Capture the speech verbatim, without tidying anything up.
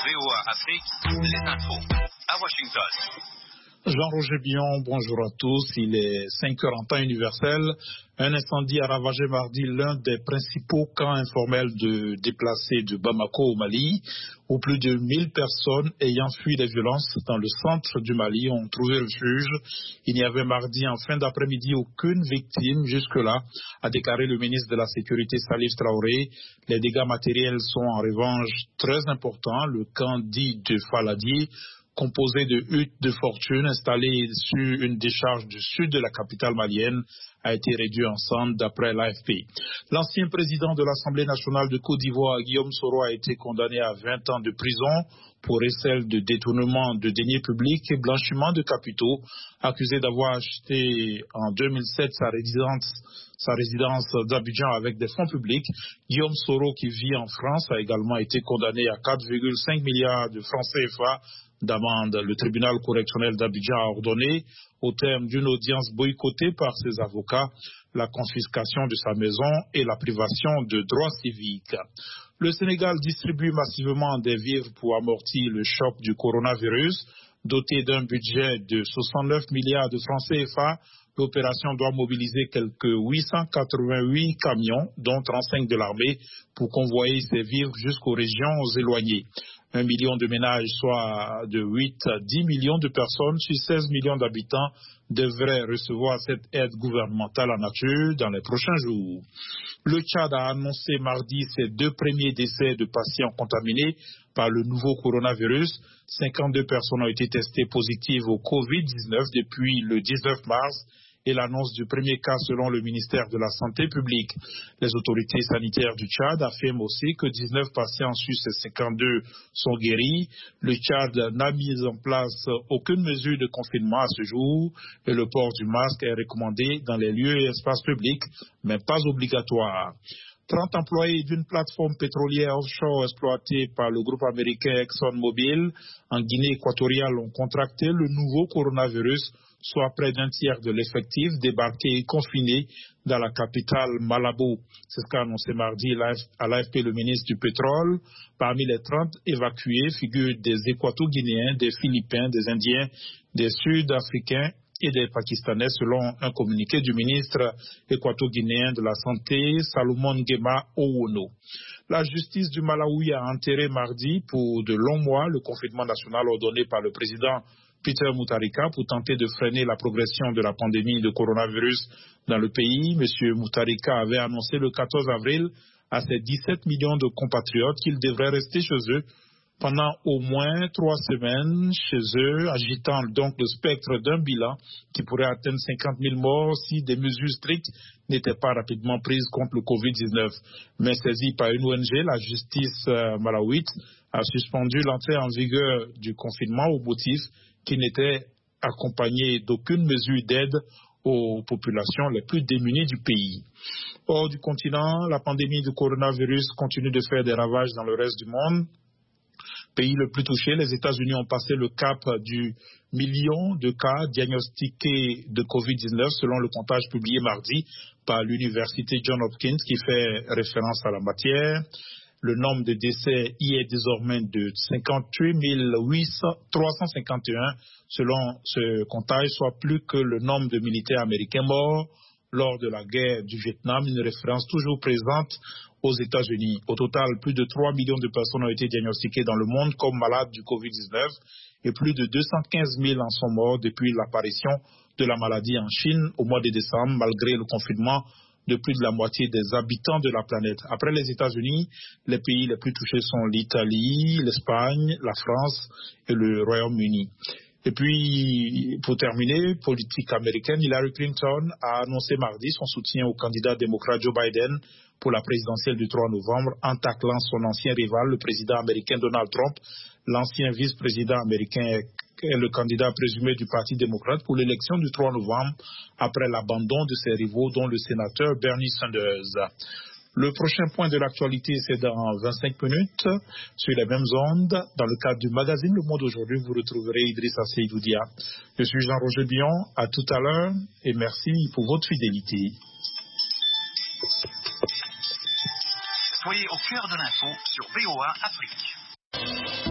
V O A Afrique, les infos à Washington. Jean-Roger Billon, bonjour à tous. Il est cinq heures en temps universel. Un incendie a ravagé mardi l'un des principaux camps informels de déplacés de Bamako au Mali, où plus de mille personnes ayant fui les violences dans le centre du Mali ont trouvé refuge. Il n'y avait mardi en fin d'après-midi aucune victime jusque-là, a déclaré le ministre de la Sécurité Salif Traoré. Les dégâts matériels sont en revanche très importants. Le camp dit de Faladi, composé de huttes de fortune installées sur une décharge du sud de la capitale malienne, a été réduit en cendres d'après l'A F P. L'ancien président de l'Assemblée nationale de Côte d'Ivoire, Guillaume Soro, a été condamné à vingt ans de prison pour essai de détournement de deniers publics et blanchiment de capitaux, accusé d'avoir acheté en deux mille sept sa résidence sa résidence d'Abidjan avec des fonds publics. Guillaume Soro, qui vit en France, a également été condamné à quatre virgule cinq milliards de francs C F A d'amende. Le tribunal correctionnel d'Abidjan a ordonné, au terme d'une audience boycottée par ses avocats, la confiscation de sa maison et la privation de droits civiques. Le Sénégal distribue massivement des vivres pour amortir le choc du coronavirus. Doté d'un budget de soixante-neuf milliards de francs C F A, l'opération doit mobiliser quelques huit cent quatre-vingt-huit camions, dont trente-cinq de l'armée, pour convoyer ces vivres jusqu'aux régions éloignées. Un million de ménages, soit de huit à dix millions de personnes sur seize millions d'habitants, devraient recevoir cette aide gouvernementale en nature dans les prochains jours. Le Tchad a annoncé mardi ses deux premiers décès de patients contaminés par le nouveau coronavirus. cinquante-deux personnes ont été testées positives au covid dix-neuf depuis le dix-neuf mars et l'annonce du premier cas selon le ministère de la Santé publique. Les autorités sanitaires du Tchad affirment aussi que dix-neuf patients sur ces cinquante-deux sont guéris. Le Tchad n'a mis en place aucune mesure de confinement à ce jour et le port du masque est recommandé dans les lieux et espaces publics, mais pas obligatoire. trente employés d'une plateforme pétrolière offshore exploitée par le groupe américain ExxonMobil en Guinée équatoriale ont contracté le nouveau coronavirus, soit près d'un tiers de l'effectif débarqué et confiné dans la capitale Malabo. C'est ce qu'a annoncé mardi à l'A F P le ministre du Pétrole. Parmi les trente évacués figurent des Équato-Guinéens, des Philippins, des Indiens, des Sud-Africains et des Pakistanais, selon un communiqué du ministre équato-guinéen de la Santé, Salomon Nguema Owono. La justice du Malawi a enterré mardi pour de longs mois le confinement national ordonné par le président Peter Mutharika pour tenter de freiner la progression de la pandémie de coronavirus dans le pays. Monsieur Mutharika avait annoncé le quatorze avril à ses dix-sept millions de compatriotes qu'ils devraient rester chez eux pendant au moins trois semaines chez eux, agitant donc le spectre d'un bilan qui pourrait atteindre cinquante mille morts si des mesures strictes n'étaient pas rapidement prises contre le covid dix-neuf. Mais saisie par une O N G, la justice euh, malawite a suspendu l'entrée en vigueur du confinement au motif qu'il n'était accompagné d'aucune mesure d'aide aux populations les plus démunies du pays. Hors du continent, la pandémie du coronavirus continue de faire des ravages dans le reste du monde. Pays le plus touché, les États-Unis ont passé le cap du million de cas diagnostiqués de covid dix-neuf selon le comptage publié mardi par l'université Johns Hopkins qui fait référence à la matière. Le nombre de décès y est désormais de cinquante-huit mille trois cent cinquante et un selon ce comptage, soit plus que le nombre de militaires américains morts lors de la guerre du Vietnam, une référence toujours présente aux États-Unis. Au total, plus de trois millions de personnes ont été diagnostiquées dans le monde comme malades du covid dix-neuf et plus de deux cent quinze mille en sont morts depuis l'apparition de la maladie en Chine au mois de décembre, malgré le confinement de plus de la moitié des habitants de la planète. Après les États-Unis, les pays les plus touchés sont l'Italie, l'Espagne, la France et le Royaume-Uni. Et puis, pour terminer, politique américaine, Hillary Clinton a annoncé mardi son soutien au candidat démocrate Joe Biden pour la présidentielle du trois novembre en taclant son ancien rival, le président américain Donald Trump. L'ancien vice-président américain est le candidat présumé du Parti démocrate pour l'élection du trois novembre après l'abandon de ses rivaux, dont le sénateur Bernie Sanders. Le prochain point de l'actualité, c'est dans vingt-cinq minutes, sur les mêmes ondes. Dans le cadre du magazine Le Monde aujourd'hui, vous retrouverez Idrissa Seydoudia. Je suis Jean-Roger Billon, à tout à l'heure, et merci pour votre fidélité. Soyez au cœur de l'info sur V O A Afrique.